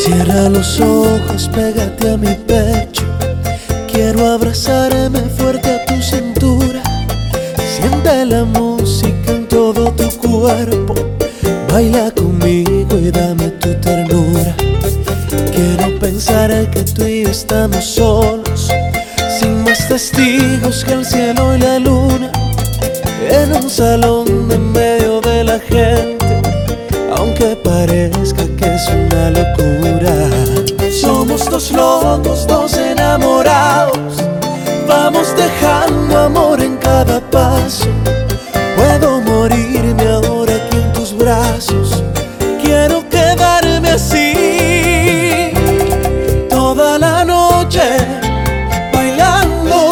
Cierra los ojos, pégate a mi pecho. Quiero abrazarme fuerte a tu cintura. Siente la música en todo tu cuerpo. Baila conmigo y dame tu ternura. Quiero pensar que tú y yo estamos solos, sin más testigos que el cielo y la luna, en un salón en medio de la gente, aunque parezca que es una locura. Somos dos locos, dos enamorados. Vamos dejando amor en cada paso. Puedo morirme ahora aquí en tus brazos. Quiero quedarme así toda la noche, bailando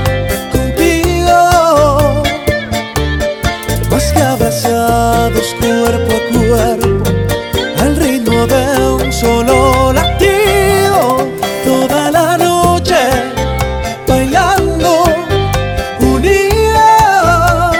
contigo, más que abrazados cuerpo a cuerpo, al ritmo de un solo latido. Toda la noche bailando unidos,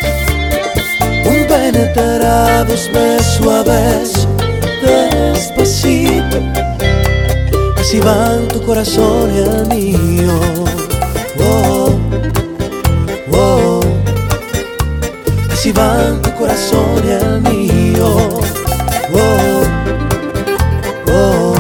penetrados beso a beso, despacito. Así van tu corazón y el mío. Oh, oh. Así van tu corazón y el mío. Oh, oh.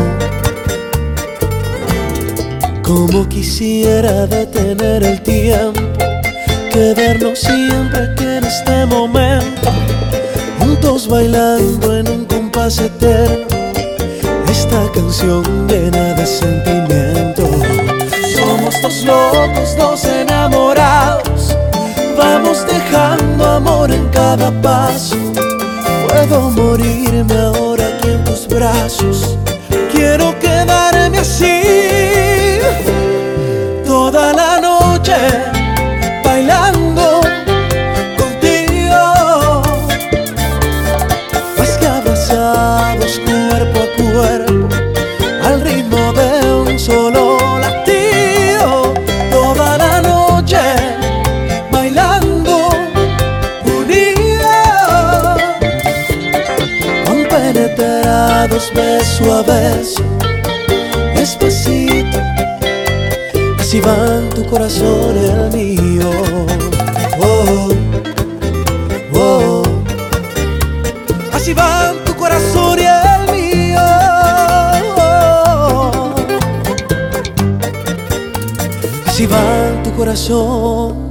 Como quisiera detener el tiempo, quedarnos siempre aquí en este momento, juntos bailando en un compás eterno, esta canción llena de sentimiento. Somos dos locos, dos enamorados. Vamos dejando amor en cada paso. Puedo morirme ahora aquí en tus brazos. Quiero quedarme así toda la noche, bailando contigo, más que abrazados cuerpo a cuerpo, al ritmo de un solo latido. Toda la noche bailando unidos, compenetrados beso a beso, despacito. Así van tu corazón y el mío. Oh, oh. Así van tu corazón y el mío. Oh. Así van tu corazón